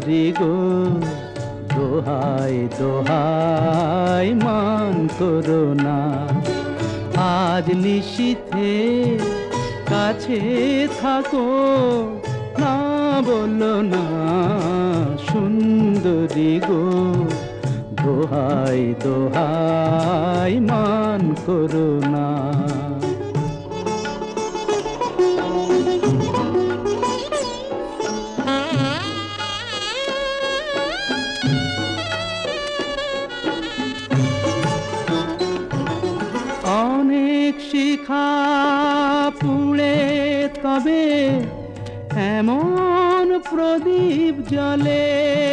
সুন্দরী গো, দোহাই দোহাই মান করো না। আজ নিশীথে কাছে থাকো, না বলো না সুন্দরী গো, দোহাই দোহাই মান করো না। অনেক শিখা পুড়ে তবে এমন প্রদীপ জ্বলে,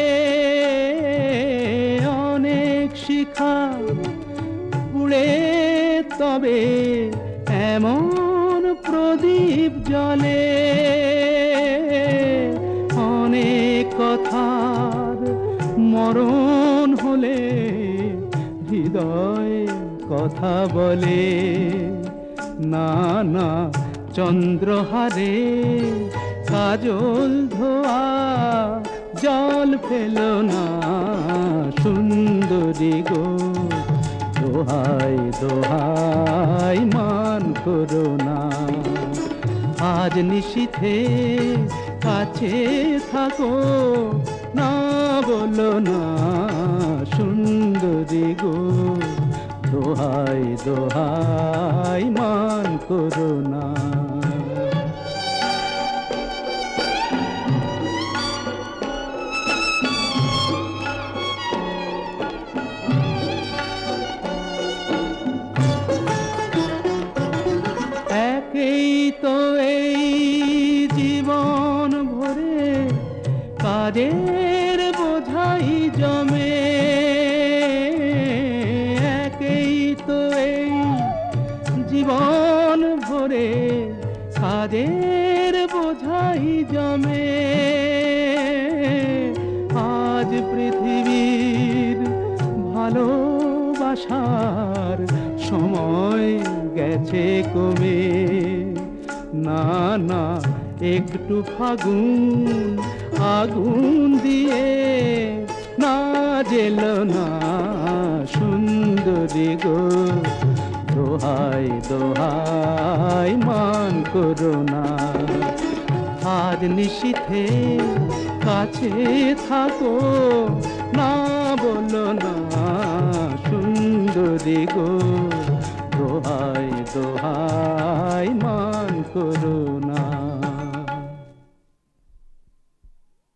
অনেক শিখা পুড়ে তবে এমন প্রদীপ জ্বলে, অনেক কথার মরণ হলে হৃদয় কথা বলে, না না চন্দ্রহারে কাজল ধোয়া জল ফেলো না সুন্দরী গো, দোহাই দোহাই মান করো না। আজ নিশীথে কাছে থাকো, না বলো না সুন্দরী গো, দোহাই দোহাই মান করো না। একেই তো এই জীবন ভরে কাজের বোঝাই জমে, একেই তো এই জীবন ভরে কাজের বোঝাই জমে। আজ পৃথিবীর ভালোবাসার সময় গেছে কমে, না না একটু ফাগুন আগুন দিয়ে না জেলো না সুন্দরী গো, দোহাই দোহাই মান করো না। আজ নিশীথে কাছে থাকো, না বলো না সুন্দরী গো, দোহাই দোহাই মান করো।